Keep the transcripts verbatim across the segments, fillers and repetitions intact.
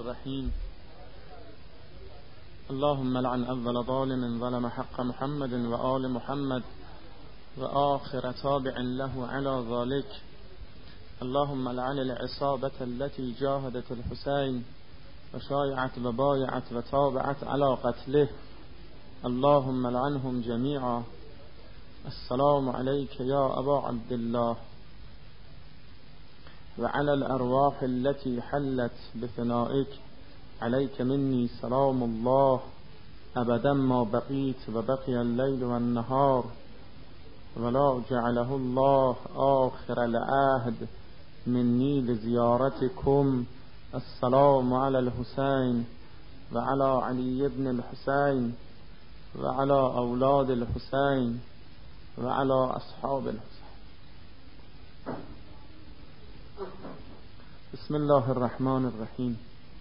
الرحيم. اللهم لعن أول ظالم ظلم حق محمد وآل محمد وآخر تابع له على ذلك. اللهم لعن العصابة التي جاهدت الحسين وشايعت وبايعت وتابعت على قتله. اللهم لعنهم جميعا. السلام عليك يا أبا عبد الله وعلى الأرواح التي حلت بثنائك. عليك مني سلام الله أبدا ما بقيت وبقي الليل والنهار، ولا جعله الله آخر العهد مني لزيارتكم. السلام على الحسين وعلى علي بن الحسين وعلى أولاد الحسين وعلى أصحاب الحسين. بسم الله الرحمن الرحیم.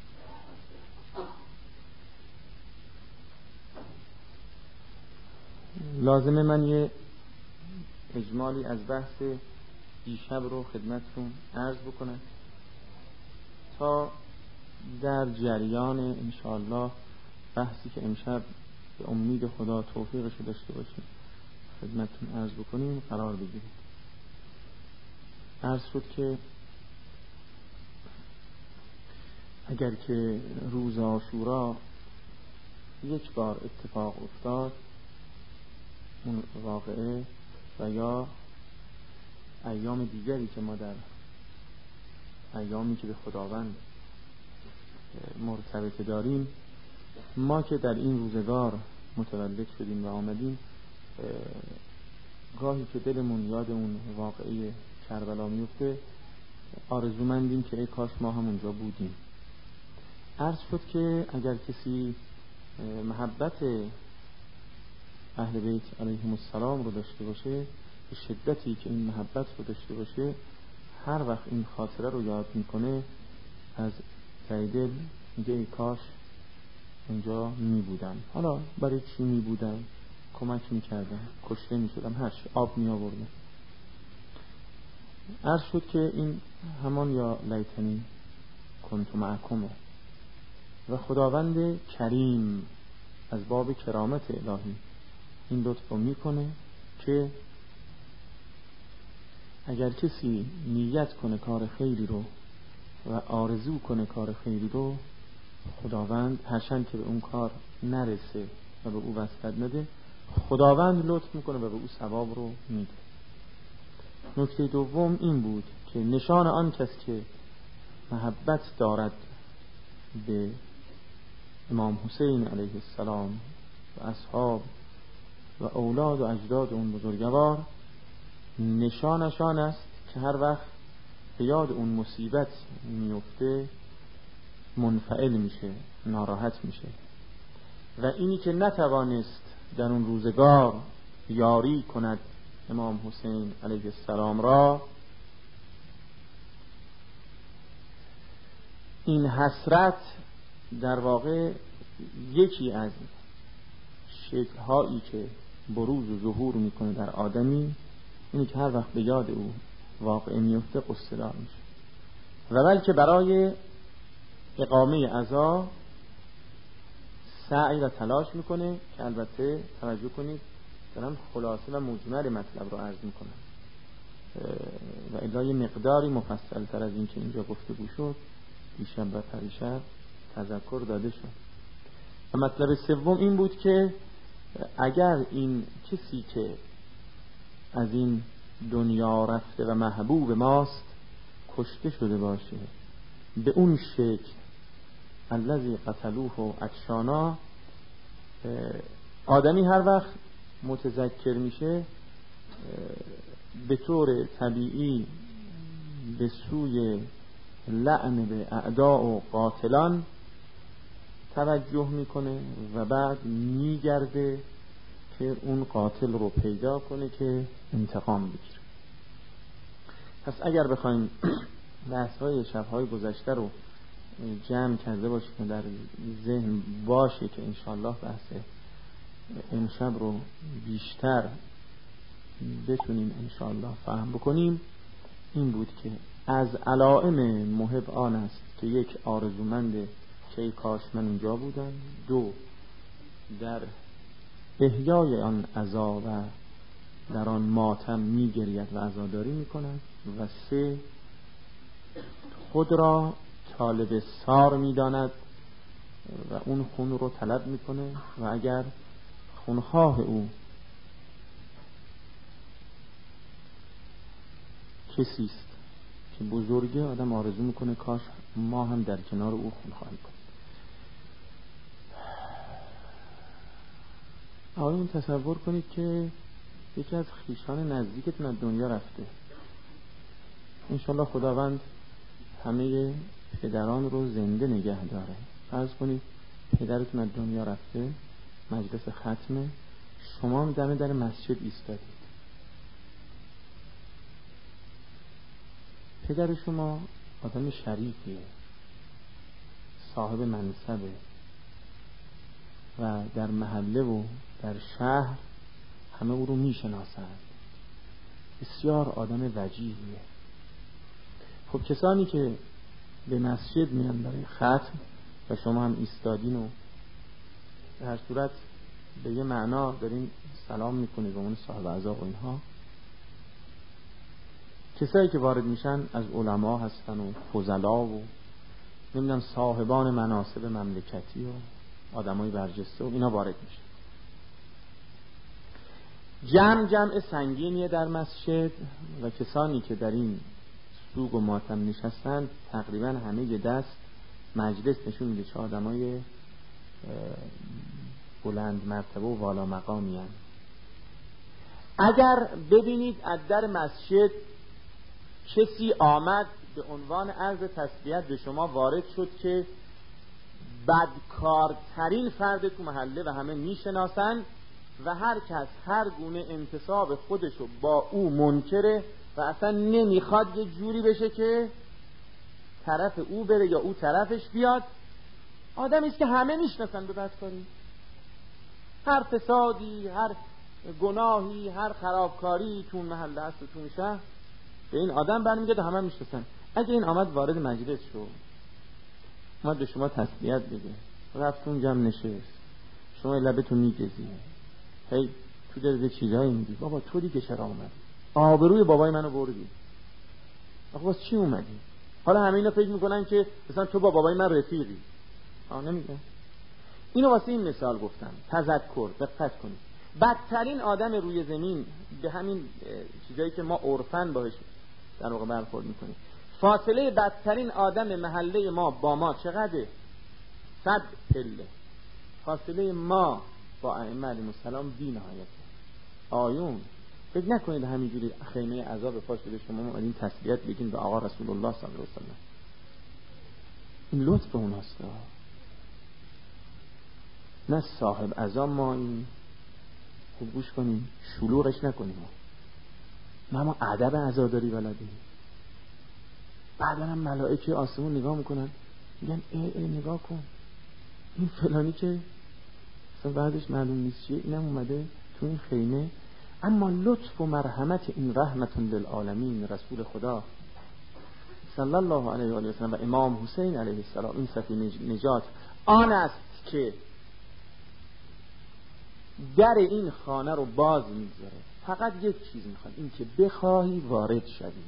لازمه من یه اجمالی از بحث دیشب رو خدمتتون عرض بکنم تا در جریان انشاءالله بحثی که امشب به امید خدا توفیقش رو داشته باشیم خدمتتون عرض بکنیم قرار بگیریم. عرض شد که اگر که روز عاشورا یک بار اتفاق افتاد اون واقعه و یا ایام دیگری که ما در ایامی که به خداوند مرتبط داریم، ما که در این روزگار متولد شدیم و آمدیم، گاهی که دلمون یاد اون واقعه کربلا میفته آرزومندیم که ای کاش ما هم اونجا بودیم. عرض شد که اگر کسی محبت اهل بیت علیهم السلام رو داشته باشه، به شدتی که این محبت رو داشته باشه، هر وقت این خاطره رو یاد میکنه از ته دل میگه ای کاش اونجا میبودم. حالا برای چی میبودم؟ کمک میکردم، کشته میشدم، هر چی، آب میآوردم. عرض شد که این همان یا لیتنی کنت معکمه و خداوند کریم از باب کرامت الهی این لطف رو میکنه که اگر کسی نیت کنه کار خیری رو و آرزو کنه کار خیری رو، خداوند هرچند که به اون کار نرسه و به او وصلت نده، خداوند لطف میکنه و به او ثواب رو میده. نکته دوم این بود که نشان آن کس که محبت دارد به امام حسین علیه السلام و اصحاب و اولاد و اجداد اون بزرگوار، نشانشان است که هر وقت به یاد اون مصیبت میفته منفعل میشه، ناراحت میشه. و اینی که نتوانست در اون روزگار یاری کند امام حسین علیه السلام را، این حسرت در واقع یکی از شکل‌هایی که بروز و ظهور میکنه در آدمی اینی که هر وقت به یاد او واقع میفته قصه دار میشه و بلکه برای اقامه عزا سعی و تلاش میکنه که البته توجه کنید دارم خلاصه و مجمل مطلب رو عرض میکنم و الا یه مقداری مفصل تر از این که اینجا گفتگو شد دیشب و پریشب تذکر داده شد. و مطلب سوم این بود که اگر این کسی که از این دنیا رفته و محبوب ماست کشته شده باشه به اون شکل الذی قتلوه و اکشانا، آدمی هر وقت متذکر میشه به طور طبیعی به سوی لعن به اعداء و قاتلان توجه میکنه و بعد میگرده که اون قاتل رو پیدا کنه که انتقام بگیره. پس اگر بخوایم بحث‌های شب‌های گذشته رو جمع کرده باشیم و در ذهن باشه که انشالله بحث امشب رو بیشتر بتونیم انشالله فهم بکنیم، این بود که از علائم محب آن است که یک آرزومند که ای کاش من اینجا بودم. دو، در احیای آن عزا و در آن ماتم می گرید و عزاداری می کند. و سه، خود را طالب سار می داند و اون خون رو طلب می کنه و اگر خونخواه او کسی است که بزرگه، آدم آرزو میکنه کاش ما هم در کنار او خونخواهی کنیم. آقایون تصور کنید که یکی از خویشان نزدیکتون از دنیا رفته. انشالله خداوند همه پدران رو زنده نگه داره. فرض کنید پدرتون از دنیا رفته، مجلس ختمه، شما هم دم در مسجد ایستادید. پدر شما آدم شریفیه، صاحب منصبه و در محله و در شهر همه او رو میشناسند، بسیار آدم وجیهیه. خب کسانی که به مسجد میان برای ختم و شما هم ایستادین و به هر صورت به یه معنا دارین سلام میکنید به اون صاحب عزا و اینها، کسایی که وارد میشن از علما هستن و فضلا و نمیدونم صاحبان مناصب مملکتی و آدمای برجسته و اینا وارد میشن. جمع جمع سنگینیه در مسجد و کسانی که در این سوگ و ماتم نشستن تقریبا همه یه دست مجلس نشون میده چه آدمای بلند مرتبه و والا مقامی هن. اگر ببینید از در مسجد کسی آمد به عنوان عرض تسلیت به شما وارد شد که بدکارترین فرد تو محله و همه میشناسن و هر کس هر گونه انتصاب خودشو با او منکره و اصلا نمیخواد یه جوری بشه که طرف او بره یا او طرفش بیاد، آدمی است که همه میشناسن به بدکاری، هر فسادی، هر گناهی، هر خرابکاری تو محله است و تو شهر به این آدم برمیگرده، همه میشناسن. اگه این آمد وارد مجلس شو، اومد به شما تسلیت بده، رفت اون جمع نشست، شما لبتون میگزی، هی تو دل چیزایی میگی، بابا تو دیگه چرا اومدی؟ آبروی بابای منو بردی. آخه واسه چی اومدی؟ حالا همه اینا فکر میکنن که مثلا تو با بابای من رفیقی. آ نمیگه. اینو واسه این مثال گفتم، تذکر، دقت کنید. بدترین آدم روی زمین به همین چیزایی که ما عرفن باهاش در واقع برخورد میکنیم، فاصله بدترین آدم محله ما با ما چقدره؟ صد پله. فاصله ما با ائمه علیهم السلام بی نهایت. آیون فکر نکنید همینجوری خیمه عذاب پاش بده شما اومدین تسلیت بگین به آقا رسول الله صلی الله علیه و سلم. این لطف اوناست، نه صاحب عذاب. ما این خوب گوش کنیم، شلوغش نکنیم. ما ما ادب عزاداری بلدیم. بعدا هم ملائکه آسمون نگاه میکنن میگن ای ای نگاه کن این فلانی که اصلا بعدش معلوم نیست چیه، اینم اومده تو این خیمه. اما لطف و مرحمت این رحمت للعالمین رسول خدا صلی الله علیه و آله و سلم و امام حسین علیه السلام، این سفینه نجات آن است که در این خانه رو باز میذاره. فقط یک چیز میخواد، این که بخواهی وارد شدی.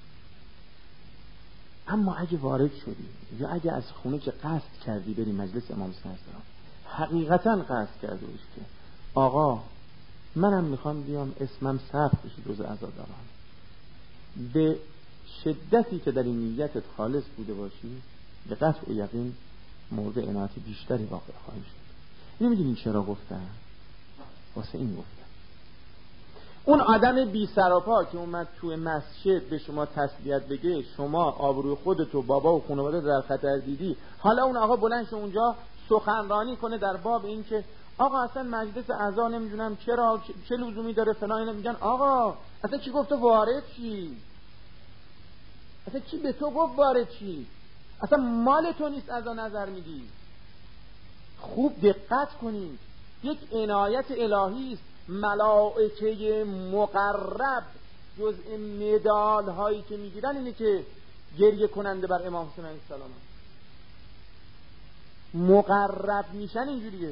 اما اگه وارد شدی یا اگه از خونه که قصد کردی بری مجلس امام حسین علیه السلام، حقیقتا قصد کرده باشی که آقا منم میخوام بیام اسمم ثبت بشه جز عزاداران، به شدتی که در این نیتت خالص بوده باشی، به قطع و یقین مورد عنایت بیشتری واقع خواهی شد. نمیدونین چرا گفتم؟ واسه این گفتم. اون آدم بی سر و پا که اومد توی مسجد به شما تسلیت بگه، شما آبروی خودت و بابا و خانواده در خطر دیدی، حالا اون آقا بلند شه اونجا سخنرانی کنه در باب این که آقا اصلا مجلس عزا نمیدونم چرا چه لزومی داره فلان. اینا میگن آقا اصلا کی گفته وارد چی؟ اصلا کی به تو گفت وارد چی؟ اصلا مال تو نیست عزا نظر میدی. خوب دقت کنید، یک عنایت الهی است. ملائکه مقرب جزء مدال هایی که میگیرن اینه که گریه کننده بر امام حسین علیه السلام. مقرب میشن اینجوریه.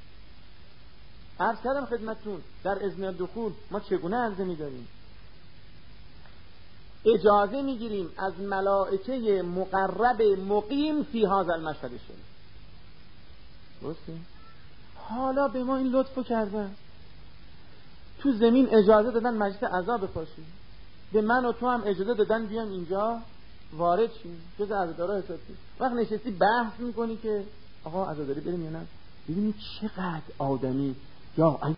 عرض کردم خدمتتون در اذن دخول ما چگونه عرضه میداریم؟ اجازه میگیریم از ملائکه مقرب مقیم فی هذا المشهد الشریف. درسته؟ حالا به ما این لطفو کردن، تو زمین اجازه دادن مجلس عزا بپاشیم، به من و تو هم اجازه دادن بیام اینجا وارد شیم، جز عزادارا حساب شیم. وقت نشستی بحث میکنی که آقا عزاداری بریم یا نه، ببینید چقدر آدمی یا